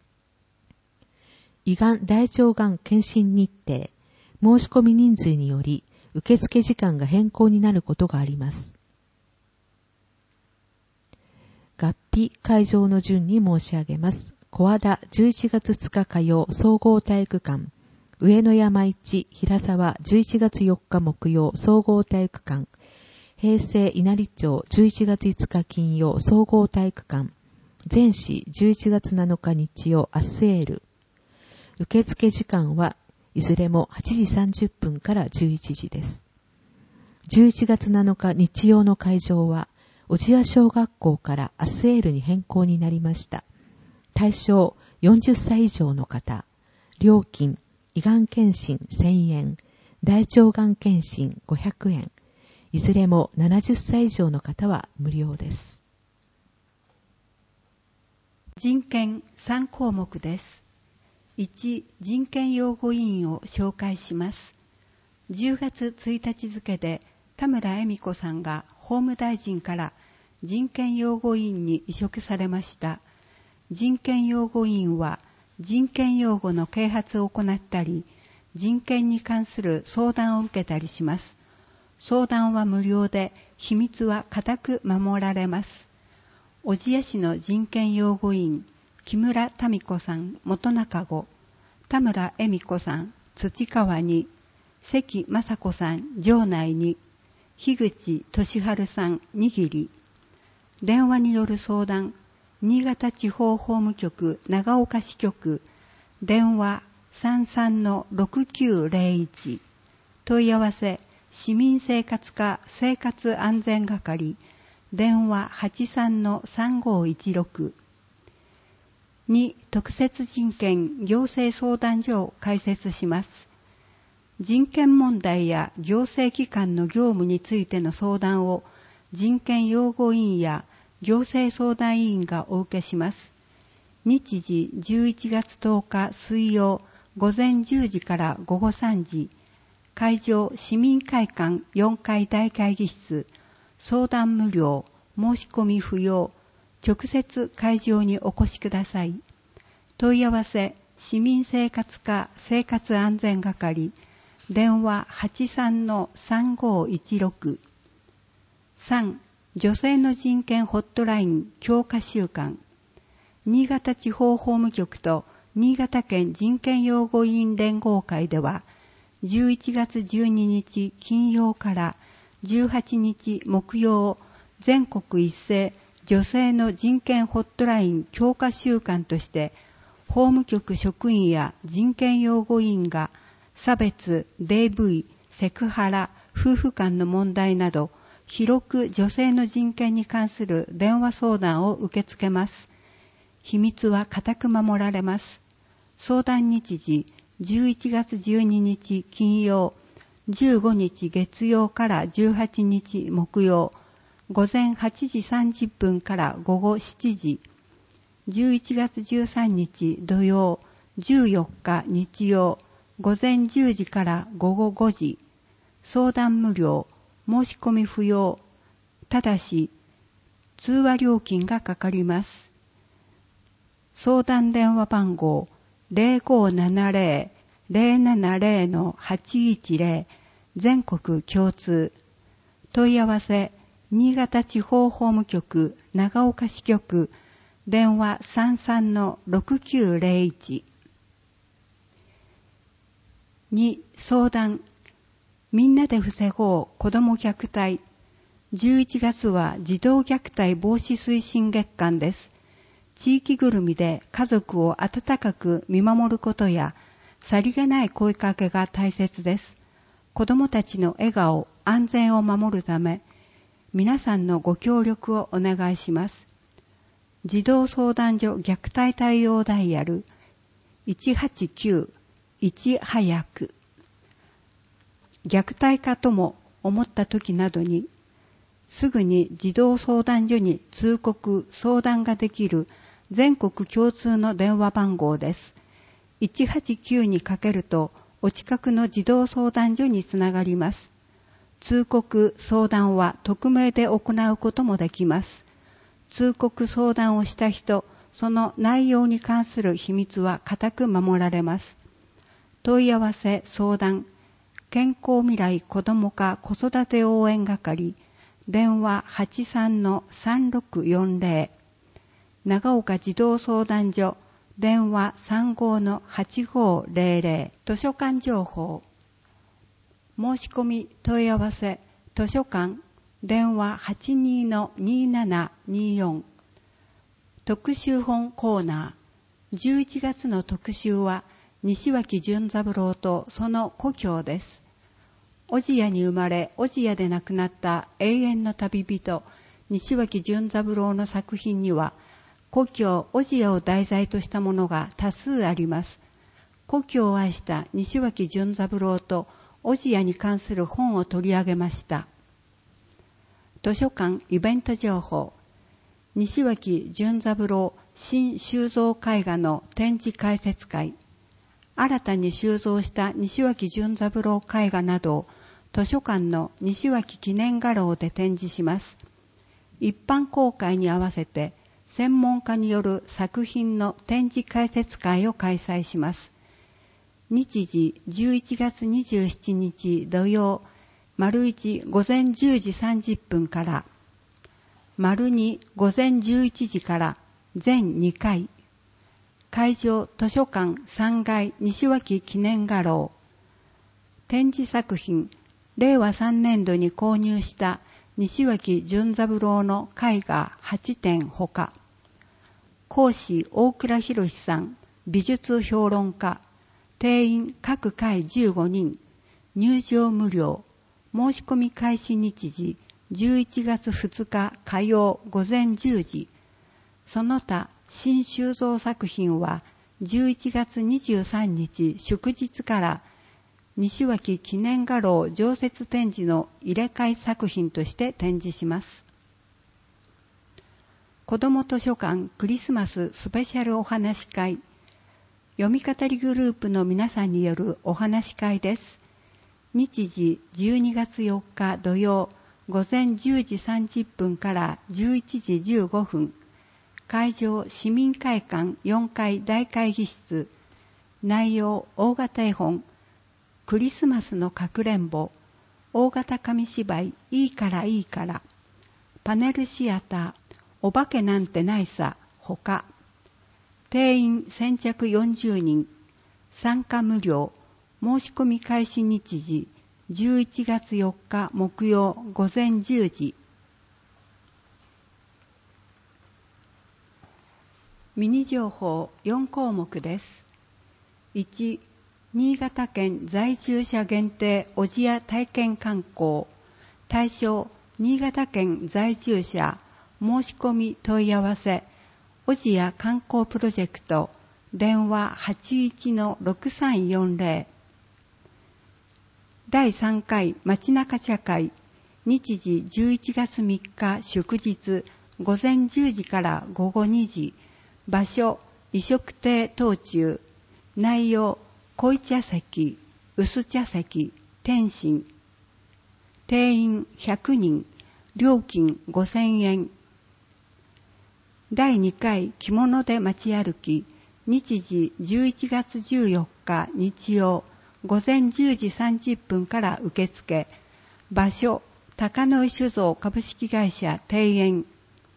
胃がん大腸がん検診日程、申し込み人数により受付時間が変更になることがあります。合否会場の順に申し上げます。小和田11月2日火曜総合体育館、上野山一平沢11月4日木曜総合体育館、平成稲荷町11月5日金曜総合体育館、前市11月7日日曜アスエール。受付時間はいずれも8時30分から11時です。11月7日日曜の会場は小千谷小学校からアスエールに変更になりました。対象40歳以上の方。料金胃がん検診1000円、大腸がん検診500円。いずれも70歳以上の方は無料です。 人権3項目です。1、人権擁護委員を紹介します。10月1日付で田村恵美子さんが法務大臣から人権擁護委員に委嘱されました。人権擁護委員は人権擁護の啓発を行ったり、人権に関する相談を受けたりします。相談は無料で、秘密は固く守られます。小千谷市の人権擁護委員、木村民子さん、元中5、田村恵美子さん、土川2、関雅子さん、城内2、樋口俊春さん、握り。電話による相談、新潟地方法務局長岡支局、電話 33-6901、問い合わせ、市民生活課生活安全係、電話 83-3516。2、特設人権行政相談所を開設します。人権問題や行政機関の業務についての相談を人権擁護委員や行政相談委員がお受けします。日時11月10日水曜午前10時から午後3時、会場市民会館4階大会議室、相談無料、申し込み不要、直接会場にお越しください。問い合わせ、市民生活課生活安全係、電話 83-3516。3、女性の人権ホットライン強化週間。新潟地方法務局と新潟県人権擁護委員連合会では、11月12日金曜から18日木曜、全国一斉女性の人権ホットライン強化週間として、法務局職員や人権擁護委員が差別、DV、セクハラ、夫婦間の問題など、広く女性の人権に関する電話相談を受け付けます。秘密は固く守られます。相談日時、11月12日金曜、15日月曜から18日木曜、午前8時30分から午後7時、11月13日土曜、14日日曜、午前10時から午後5時、相談無料、申し込み不要、ただし通話料金がかかります。相談電話番号 0570-83-85-85 070-810全国共通。問い合わせ、新潟地方法務局長岡支局電話 33-6901。2、相談。みんなで防ごう子ども虐待。11月は児童虐待防止推進月間です。地域ぐるみで家族を温かく見守ることや、さりげない声かけが大切です。子どもたちの笑顔、安全を守るため、皆さんのご協力をお願いします。児童相談所虐待対応ダイヤル 189-1 早く。虐待かとも思った時などに、すぐに児童相談所に通告・相談ができる全国共通の電話番号です。189にかけると、お近くの児童相談所につながります。通告・相談は匿名で行うこともできます。通告・相談をした人、その内容に関する秘密は固く守られます。問い合わせ・相談、健康未来子ども課子育て応援係、電話 83-3640、長岡児童相談所、電話 35-8500、図書館情報。申し込み問い合わせ、図書館、電話 82-2724。特集本コーナー。11月の特集は、西脇淳三郎とその故郷です。小千谷に生まれ、小千谷で亡くなった永遠の旅人、西脇淳三郎の作品には、故郷小千谷を題材としたものが多数あります。故郷を愛した西脇淳三郎と小千谷に関する本を取り上げました。図書館イベント情報。西脇淳三郎新収蔵絵画の展示解説会。新たに収蔵した西脇淳三郎絵画などを図書館の西脇記念画廊で展示します。一般公開に合わせて専門家による作品の展示解説会を開催します。日時11月27日土曜、丸1午前10時30分から、丸2午前11時から全2回。会場図書館3階西脇記念画廊。展示作品、令和3年度に購入した西脇淳三郎の絵画8点ほか。講師大倉博さん、美術評論家。定員各回15人。入場無料。申し込み開始日時11月2日火曜午前10時。その他新収蔵作品は11月23日祝日から西脇記念画廊常設展示の入れ替え作品として展示します。子ども図書館クリスマススペシャルお話会。読み語りグループの皆さんによるお話会です。日時12月4日土曜午前10時30分から11時15分。会場市民会館4階大会議室。内容大型絵本クリスマスのかくれんぼ。大型紙芝居いいからいいから。パネルシアターお化けなんてないさほか。定員先着40人。参加無料。申し込み開始日時11月4日木曜午前10時。ミニ情報4項目です。1、新潟県在住者限定小千谷体験観光。対象、新潟県在住者。申し込み問い合わせ。小千谷観光プロジェクト。電話 81-6340。第3回街中茶会。日時11月3日祝日午前10時から午後2時。場所、飲食亭当中。内容、濃茶席、薄茶席、点心。定員100人。料金5000円。第2回着物で街歩き。 日時11月14日日曜午前10時30分から受付。場所、高野井酒造株式会社庭園。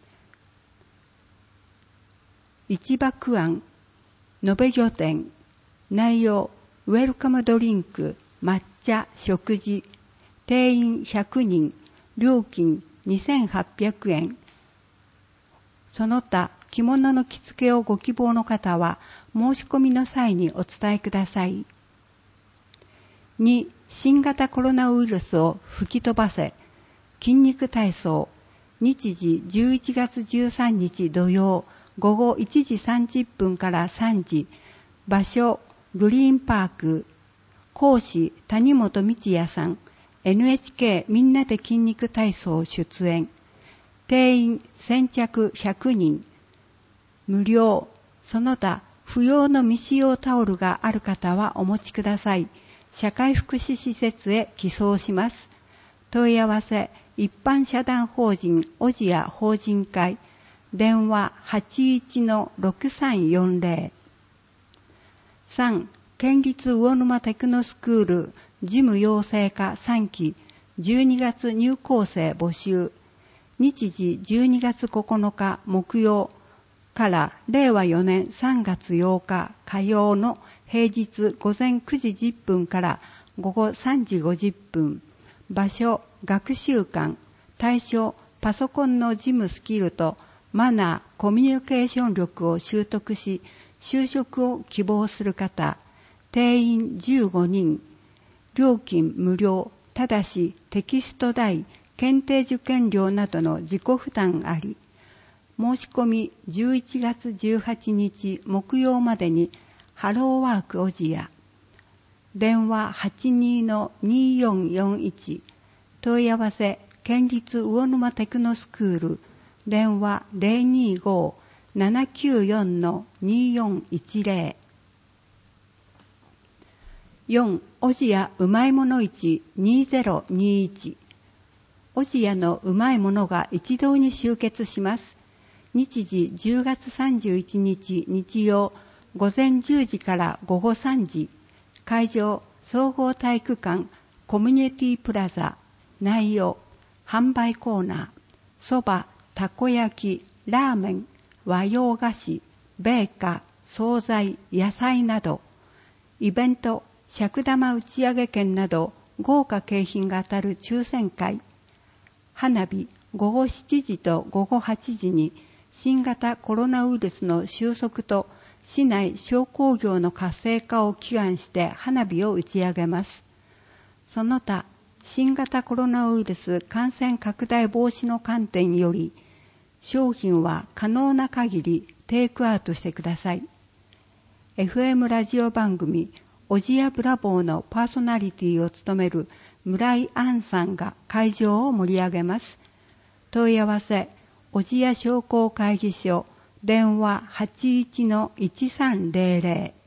市場区案、延べ御殿。内容、ウェルカムドリンク、抹茶、食事。定員100人。料金2800円。その他、着物の着付けをご希望の方は、申し込みの際にお伝えください。2、新型コロナウイルスを吹き飛ばせ。筋肉体操。日時11月13日土曜午後1時30分から3時。場所、グリーンパーク。講師、谷本道也さん。NHK みんなで筋肉体操出演。定員先着100人。無料。その他、不要の未使用タオルがある方はお持ちください。社会福祉施設へ寄送します。問い合わせ、一般社団法人小千谷法人会。電話 81-6340。3、県立魚沼テクノスクール事務養成科3期12月入校生募集。日時12月9日木曜から令和4年3月8日火曜の平日午前9時10分から午後3時50分。場所、学習館。対象、パソコンの事務スキルとマナー、コミュニケーション力を習得し、就職を希望する方。定員15人。料金無料。ただし、テキスト代、検定受験料などの自己負担あり。申し込み11月18日木曜までにハローワーク小千谷。電話 82-2441。問い合わせ、県立魚沼テクノスクール。電話 025-794-2410。4、小千谷うまいもの市2021。小千谷のうまいものが一堂に集結します。日時10月31日日曜午前10時から午後3時。会場、総合体育館コミュニティプラザ。内容、販売コーナー、そば、たこ焼き、ラーメン、和洋菓子、米菓、惣菜、野菜など。イベント、尺玉打ち上げ券など豪華景品が当たる抽選会。花火、午後7時と午後8時に新型コロナウイルスの収束と市内商工業の活性化を祈願して花火を打ち上げます。その他、新型コロナウイルス感染拡大防止の観点より、商品は可能な限りテイクアウトしてください。FM ラジオ番組、小千谷ブラボーのパーソナリティを務める村井杏さんが会場を盛り上げます。問い合わせ、小千谷商工会議所、電話 81-1300。